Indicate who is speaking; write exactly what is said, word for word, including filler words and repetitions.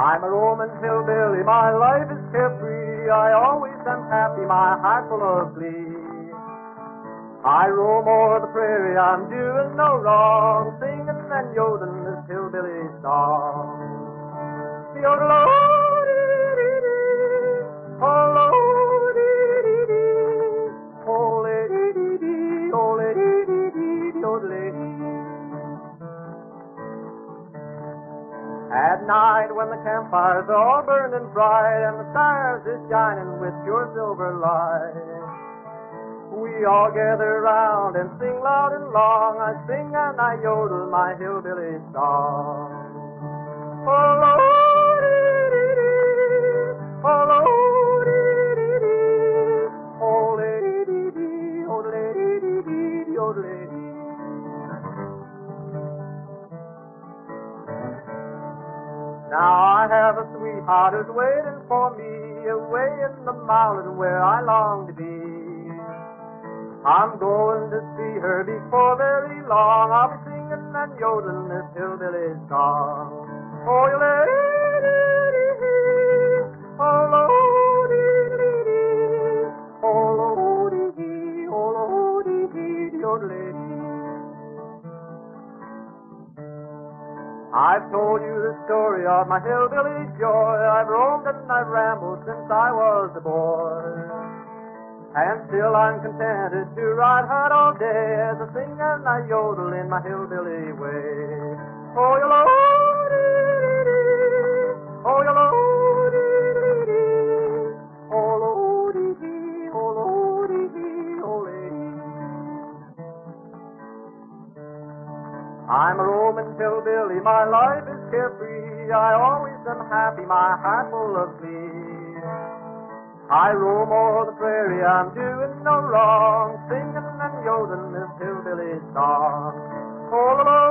Speaker 1: I'm a Roman hillbilly, my life is carefree. I always am happy, my heart full of glee. I roam o'er the prairie, I'm doing no wrong, singing and yodeling this hillbilly song. Yodel-o-dee-dee-dee, oh-lo-dee-dee-dee, oh-le-dee-dee-dee, oh-le-dee-dee-dee, yodel-dee. At night when the campfires are all burning bright and the stars is shining with pure silver light, we all gather round and sing loud and long. I sing and I yodel my hillbilly song. Oh-lo-dee-dee-dee, oh-lo-dee-dee-dee, oh-le-dee-dee-dee, oh-le-dee-dee-dee, yodel-dee. Now I have a sweetheart who's waiting for me away in the mountain where I long to be. I'm going to see her before very long. I'll be singing and yodeling this hillbilly song. Oh, yo-le-dee-dee-dee, oh-lo-dee-dee-dee, oh-lo-dee-dee, oh-lo-dee-dee, yodel-dee. I've told you the story of my hillbilly joy. I've roamed and I've rambled since I was a boy, and still I'm contented to ride hard all day as I sing and I yodel in my hillbilly way. Oh, yo-lo-dee-dee-dee, oh, yo-lo-dee-dee-dee, oh-lo-dee-dee, oh-lo-dee-dee, oh-le-dee. I'm a Roman hillbilly, my life is carefree. I always am happy, my heart full of glee. I roam o'er the prairie, I'm doing no wrong, singing and yodeling this hillbilly song. Oh,